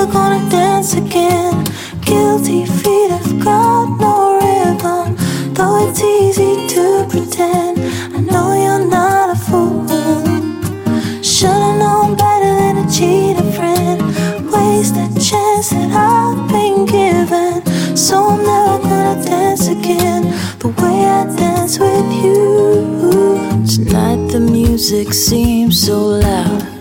never gonna dance again. Guilty feet have got no rhythm, though it's easy to pretend. I know you're not a fool. Should've known better than to cheat a friend, waste a chance that I've been given. So I'm never gonna dance again the way I dance with you. Tonight the music seems so loud,